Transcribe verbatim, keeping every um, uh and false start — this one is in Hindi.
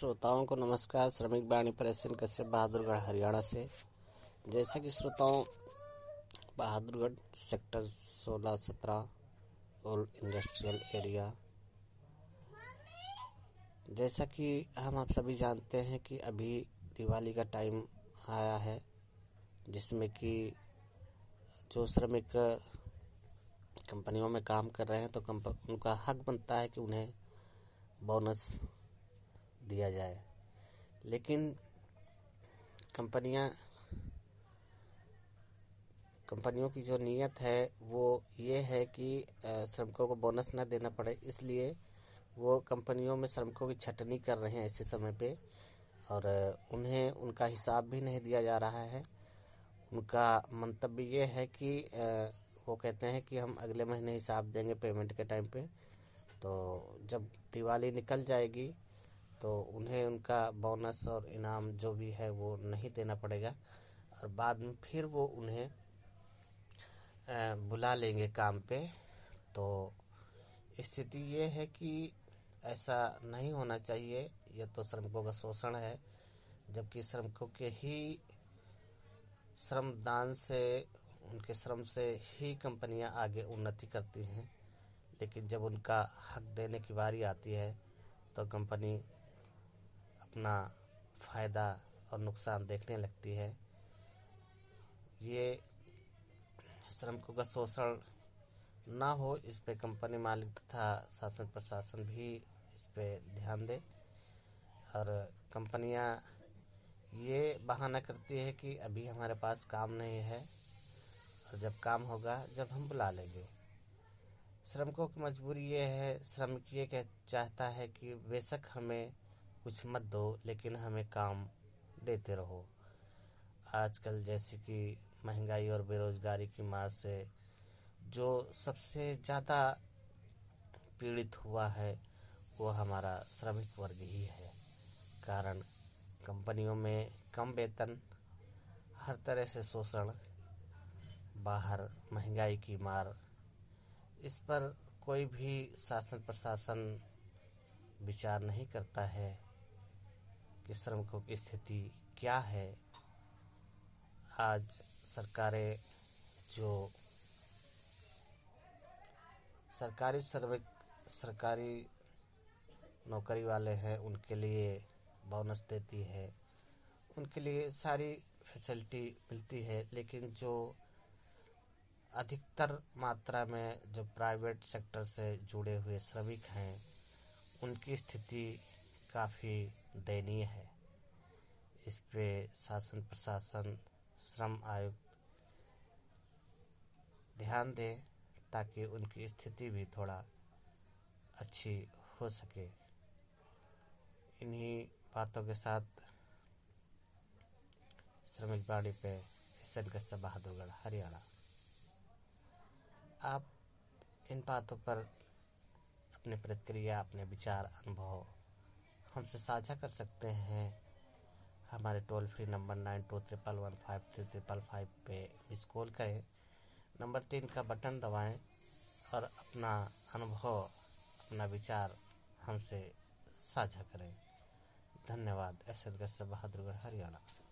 श्रोताओं को नमस्कार। श्रमिक वाणी प्रेस कश्यप बहादुरगढ़ हरियाणा से। जैसा कि श्रोताओं, बहादुरगढ़ सेक्टर सोलह सत्रह ओल्ड इंडस्ट्रियल एरिया, जैसा कि हम आप सभी जानते हैं कि अभी दिवाली का टाइम आया है, जिसमें कि जो श्रमिक कंपनियों में काम कर रहे हैं तो उनका हक बनता है कि उन्हें बोनस दिया जाए। लेकिन कंपनियां कंपनियों की जो नीयत है वो ये है कि श्रमिकों को बोनस न देना पड़े, इसलिए वो कंपनियों में श्रमिकों की छटनी कर रहे हैं ऐसे समय पे, और उन्हें उनका हिसाब भी नहीं दिया जा रहा है। उनका मंतव्य ये है कि वो कहते हैं कि हम अगले महीने हिसाब देंगे पेमेंट के टाइम पे। तो जब दिवाली निकल जाएगी तो उन्हें उनका बोनस और इनाम जो भी है वो नहीं देना पड़ेगा, और बाद में फिर वो उन्हें बुला लेंगे काम पे। तो स्थिति ये है कि ऐसा नहीं होना चाहिए। यह तो श्रमिकों का शोषण है, जबकि श्रमिकों के ही श्रमदान से, उनके श्रम से ही कंपनियां आगे उन्नति करती हैं। लेकिन जब उनका हक देने की बारी आती है तो कंपनी अपना फ़ायदा और नुकसान देखने लगती है। ये श्रमिकों का शोषण ना हो, इस पे कंपनी मालिक तथा शासन प्रशासन भी इस पे ध्यान दे। और कंपनियां ये बहाना करती है कि अभी हमारे पास काम नहीं है, और जब काम होगा जब हम बुला लेंगे। श्रमिकों की मजबूरी ये है, श्रमिक ये कह चाहता है कि बेशक हमें कुछ मत दो, लेकिन हमें काम देते रहो। आजकल जैसे कि महंगाई और बेरोजगारी की मार से जो सबसे ज़्यादा पीड़ित हुआ है वो हमारा श्रमिक वर्ग ही है। कारण कंपनियों में कम वेतन, हर तरह से शोषण, बाहर महंगाई की मार, इस पर कोई भी शासन प्रशासन विचार नहीं करता है कि श्रमिकों की स्थिति क्या है। आज सरकारें जो सरकारी श्रमिक सरकारी नौकरी वाले हैं उनके लिए बोनस देती है, उनके लिए सारी फैसिलिटी मिलती है। लेकिन जो अधिकतर मात्रा में जो प्राइवेट सेक्टर से जुड़े हुए श्रमिक हैं उनकी स्थिति काफ़ी दयनीय है। इस पे शासन प्रशासन, श्रम आयुक्त ध्यान दे ताकि उनकी स्थिति भी थोड़ा अच्छी हो सके। इन्हीं बातों के साथ श्रमिक वाणी पे कश्यप बहादुरगढ़ हरियाणा। आप इन बातों पर अपनी प्रतिक्रिया, अपने विचार, अनुभव हमसे साझा कर सकते हैं। हमारे toll free number nine two triple one five three triple five पे मिस कॉल करें, नंबर तीन का बटन दबाएं और अपना अनुभव, अपना विचार हमसे साझा करें। धन्यवाद। कश्यप बहादुरगढ़ हरियाणा।